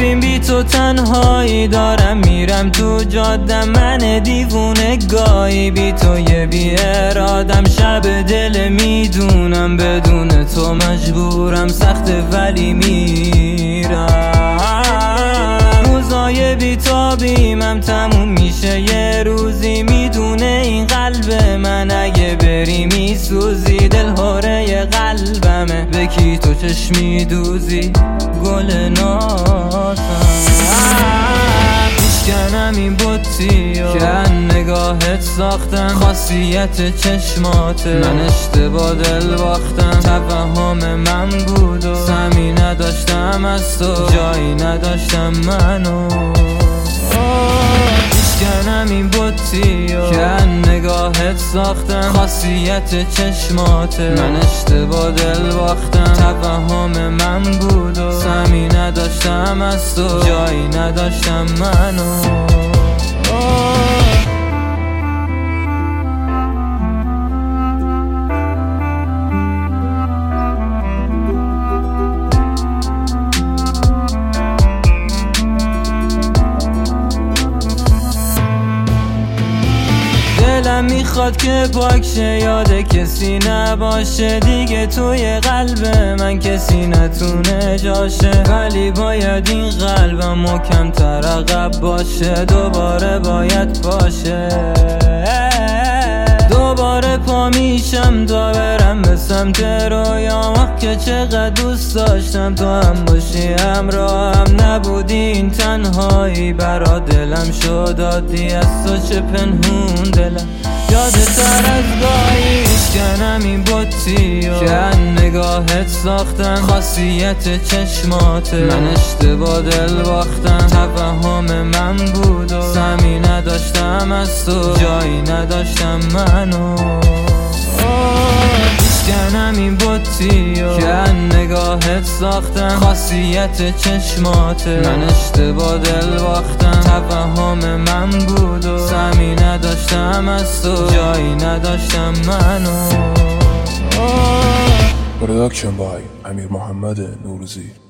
ببین بی تو تنهایی دارم میرم تو جادم، من دیوونه گاهی بی تو یه بی ارادم، شب دل میدونم بدون تو مجبورم سخته ولی میرم، روزای بی تابیمم تموم میشه یه روزی، میدونه این قلب من اگه بری میسوزی، دل هاره قلبمه به کی تو چشمی دوزی، گل نازم میشکنم این بطی که نگاهت ساختم، خاصیت چشماته من اشتباه دل باختم، توهم من بود و سمی نداشتم از تو، جایی نداشتم منو میشکنم این بطی که نگاهت ساختم، خاصیت چشماته من اشتباه دل باختم، توهم من بود و سمی نداشتم از تو، جایی نداشتم منو دلم میخواد که پاک شه، یاد کسی نباشه دیگه توی قلب من، کسی نتونه جاشه، ولی باید این قلبم محکم تر عقب باشه، دوباره باید باشه، دوباره پا میشم تا برم به سمت رویام، که چقدر دوست داشتم تو هم باشی همراهم، نبودی این تنهایی برا دلم شد عادی، از تو چه پنهون دلم یادت از گاهی، میشکنم این بطی که نگاهت ساختم، خاصیت چشماته من اشتباه دل باختم، توهم من بود و سمی نداشتم از تو، جایی نداشتم منو میشکنم این بطی که نگاهت ساختم، خاصیت چشماته من اشتباه دل باختم، توهم من بود و سمی نداشتم از تو، جایی نداشتم منو Production by امیر محمد نوروزی.